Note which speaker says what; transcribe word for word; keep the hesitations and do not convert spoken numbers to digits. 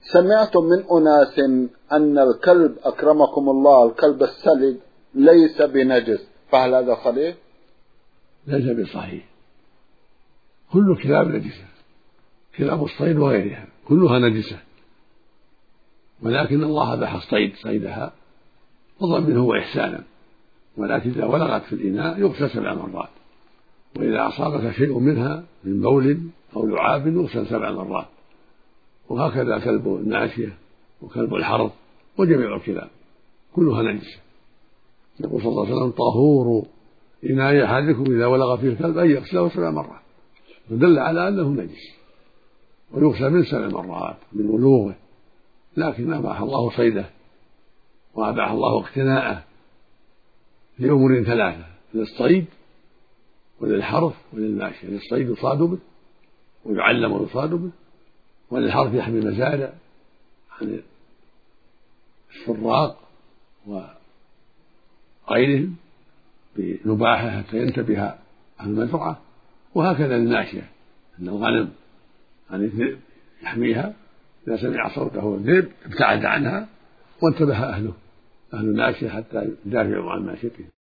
Speaker 1: سمعت من أناس أن الكلب أكرمكم الله الكلب السلج ليس بنجس، فهل هذا صحيح؟
Speaker 2: ليس بصحيح، كل الكلاب نجسة، كلاب الصيد وغيرها كلها نجسة، ولكن الله أباح الصيد صيدها فضلا منه وإحسانا، ولكن إذا ولغت في الإناء يغسل سبع مرات، وإذا أصابك شيء منها من بول أو لعاب يغسل سبع مرات، وهكذا كلب الناشية وكلب الحرث وجميع الكلاب كلها نجسة. يقول صلى الله عليه وسلم: طهور إناء أحدكم إذا ولغ فيه الكلب أن يغسله سبع مرات، فدل على أنه نجس ويغسل من سبع مرات من ولوغه، لكن أباح الله صيده وأباح الله اقتناءه لأمور ثلاثة: للصيد وللحرث وللماشية. للصيد يصاد به ويعلم ويصاد به، وللحرث يحمي المزارع عن السراق وغيرهم بنباحه حتى ينتبه أهل المزرعة، وهكذا للماشية أن الغنم عن الذئب يحميها، إذا سمع صوته الذئب ابتعد عنها وانتبه أهله أهل الماشية حتى يدافعوا عن ماشيته.